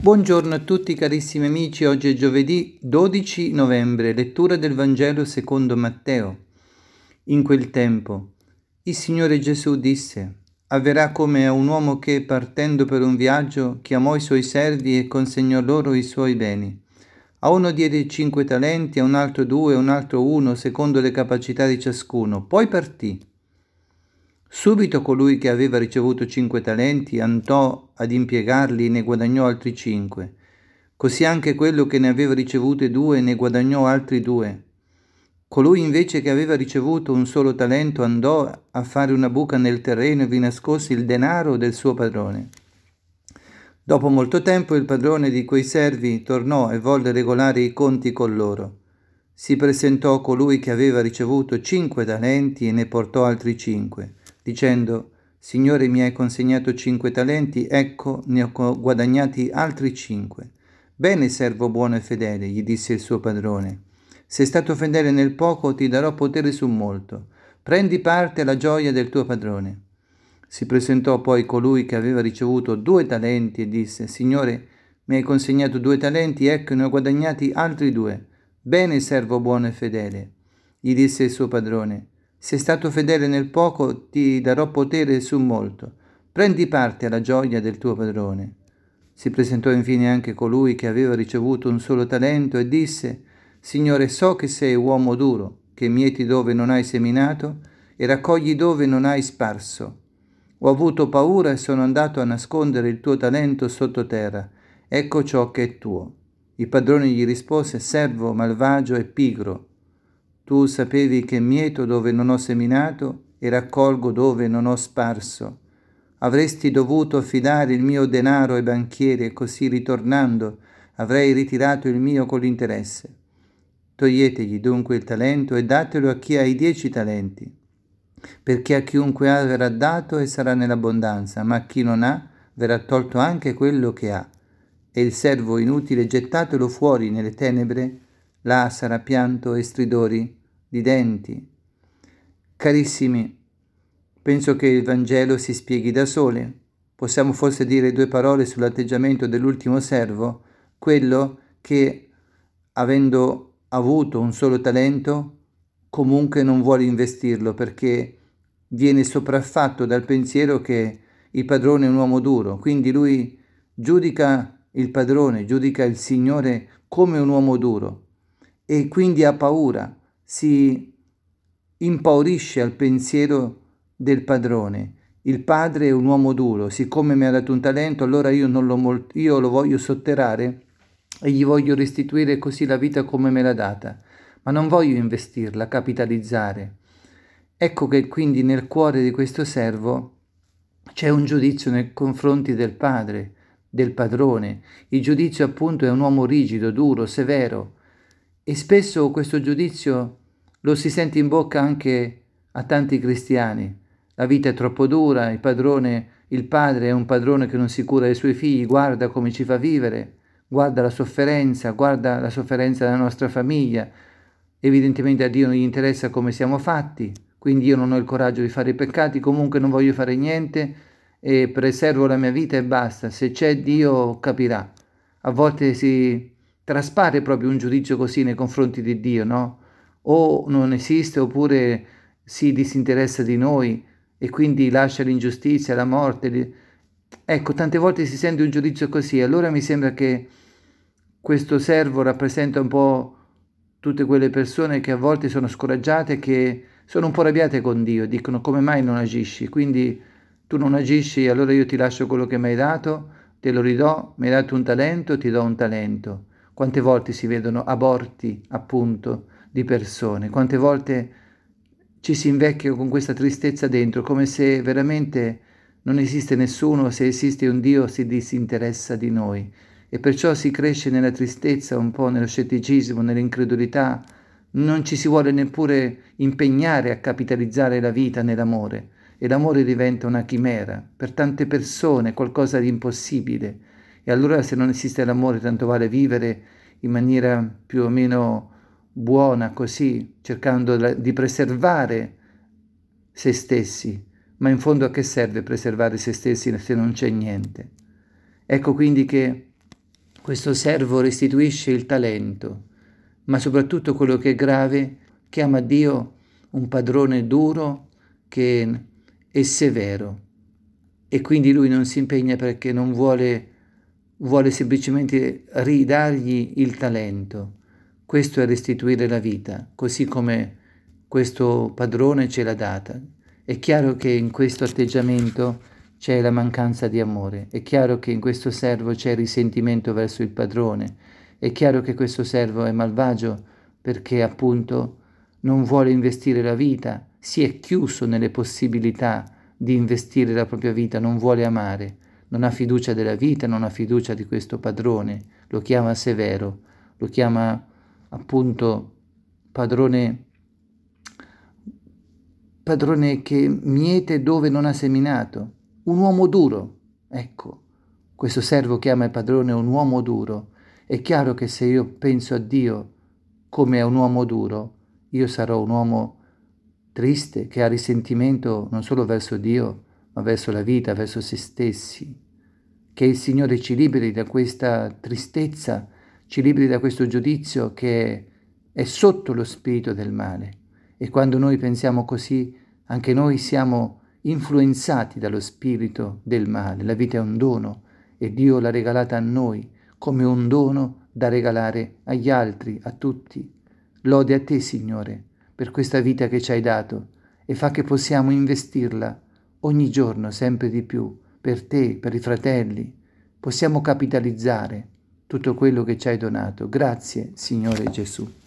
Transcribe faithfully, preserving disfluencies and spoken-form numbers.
Buongiorno a tutti carissimi amici, oggi è giovedì dodici novembre, lettura del Vangelo secondo Matteo. In quel tempo il Signore Gesù disse: avverrà come a un uomo che, partendo per un viaggio, chiamò i suoi servi e consegnò loro i suoi beni. A uno diede cinque talenti, a un altro due, a un altro uno, secondo le capacità di ciascuno. Poi partì. Subito colui che aveva ricevuto cinque talenti andò ad impiegarli e ne guadagnò altri cinque. Così anche quello che ne aveva ricevute due ne guadagnò altri due. Colui invece che aveva ricevuto un solo talento andò a fare una buca nel terreno e vi nascose il denaro del suo padrone. Dopo molto tempo il padrone di quei servi tornò e volle regolare i conti con loro. Si presentò colui che aveva ricevuto cinque talenti e ne portò altri cinque, dicendo: Signore, mi hai consegnato cinque talenti, ecco, ne ho guadagnati altri cinque. Bene, servo buono e fedele, gli disse il suo padrone. Sei stato fedele nel poco, ti darò potere su molto. Prendi parte alla gioia del tuo padrone. Si presentò poi colui che aveva ricevuto due talenti e disse: Signore, mi hai consegnato due talenti, ecco, ne ho guadagnati altri due. Bene, servo buono e fedele, gli disse il suo padrone. Sei stato fedele nel poco, ti darò potere su molto. Prendi parte alla gioia del tuo padrone. Si presentò infine anche colui che aveva ricevuto un solo talento e disse: Signore, so che sei uomo duro, che mieti dove non hai seminato e raccogli dove non hai sparso. Ho avuto paura e sono andato a nascondere il tuo talento sottoterra. Ecco ciò che è tuo. Il padrone gli rispose: servo malvagio e pigro. Tu sapevi che mieto dove non ho seminato e raccolgo dove non ho sparso. Avresti dovuto affidare il mio denaro ai banchieri e così, ritornando, avrei ritirato il mio con l'interesse. Toglietegli dunque il talento e datelo a chi ha i dieci talenti, perché a chiunque ha verrà dato e sarà nell'abbondanza, ma a chi non ha verrà tolto anche quello che ha. E il servo inutile gettatelo fuori nelle tenebre, là sarà pianto e stridori di denti. Carissimi, penso che il Vangelo si spieghi da sole. Possiamo forse dire due parole sull'atteggiamento dell'ultimo servo, quello che, avendo avuto un solo talento, comunque non vuole investirlo perché viene sopraffatto dal pensiero che il padrone è un uomo duro. Quindi lui giudica il padrone, giudica il Signore come un uomo duro e quindi ha paura, si impaurisce al pensiero del padrone. Il padre è un uomo duro, siccome mi ha dato un talento, allora io, non lo, io lo voglio sotterrare e gli voglio restituire così la vita come me l'ha data, ma non voglio investirla, capitalizzare. Ecco che quindi nel cuore di questo servo c'è un giudizio nei confronti del padre, del padrone. Il giudizio appunto è un uomo rigido, duro, severo, e spesso questo giudizio lo si sente in bocca anche a tanti cristiani. La vita è troppo dura, il padrone, il padre è un padrone che non si cura dei suoi figli, guarda come ci fa vivere, guarda la sofferenza, guarda la sofferenza della nostra famiglia. Evidentemente a Dio non gli interessa come siamo fatti, quindi io non ho il coraggio di fare i peccati, comunque non voglio fare niente e preservo la mia vita e basta. Se c'è Dio capirà. A volte si traspare proprio un giudizio così nei confronti di Dio, no? O non esiste oppure si disinteressa di noi e quindi lascia l'ingiustizia, la morte. Ecco, tante volte si sente un giudizio così. Allora mi sembra che questo servo rappresenta un po' tutte quelle persone che a volte sono scoraggiate, che sono un po' arrabbiate con Dio, dicono: come mai non agisci? Quindi tu non agisci, allora io ti lascio quello che mi hai dato, te lo ridò, mi hai dato un talento, ti do un talento. Quante volte si vedono aborti, appunto, di persone, quante volte ci si invecchia con questa tristezza dentro, come se veramente non esiste nessuno, se esiste un Dio si disinteressa di noi. E perciò si cresce nella tristezza, un po' nello scetticismo, nell'incredulità, non ci si vuole neppure impegnare a capitalizzare la vita nell'amore e l'amore diventa una chimera, per tante persone qualcosa di impossibile. E allora se non esiste l'amore tanto vale vivere in maniera più o meno buona così, cercando di preservare se stessi, ma in fondo a che serve preservare se stessi se non c'è niente? Ecco quindi che questo servo restituisce il talento, ma soprattutto quello che è grave, chiama Dio un padrone duro che è severo, e quindi lui non si impegna perché non vuole, vuole semplicemente ridargli il talento. Questo è restituire la vita, così come questo padrone ce l'ha data. È chiaro che in questo atteggiamento c'è la mancanza di amore, è chiaro che in questo servo c'è risentimento verso il padrone, è chiaro che questo servo è malvagio perché appunto non vuole investire la vita, si è chiuso nelle possibilità di investire la propria vita, non vuole amare, non ha fiducia della vita, non ha fiducia di questo padrone, lo chiama severo, lo chiama appunto padrone, padrone che miete dove non ha seminato, un uomo duro. Ecco, questo servo chiama il padrone un uomo duro. È chiaro che se io penso a Dio come a un uomo duro, io sarò un uomo triste, che ha risentimento non solo verso Dio, ma verso la vita, verso se stessi. Che il Signore ci liberi da questa tristezza, ci liberi da questo giudizio che è sotto lo spirito del male. E quando noi pensiamo così, anche noi siamo influenzati dallo spirito del male. La vita è un dono e Dio l'ha regalata a noi come un dono da regalare agli altri, a tutti. Lode a te, Signore, per questa vita che ci hai dato e fa che possiamo investirla ogni giorno sempre di più per te, per i fratelli. Possiamo capitalizzare tutto quello che ci hai donato. Grazie, Signore Gesù.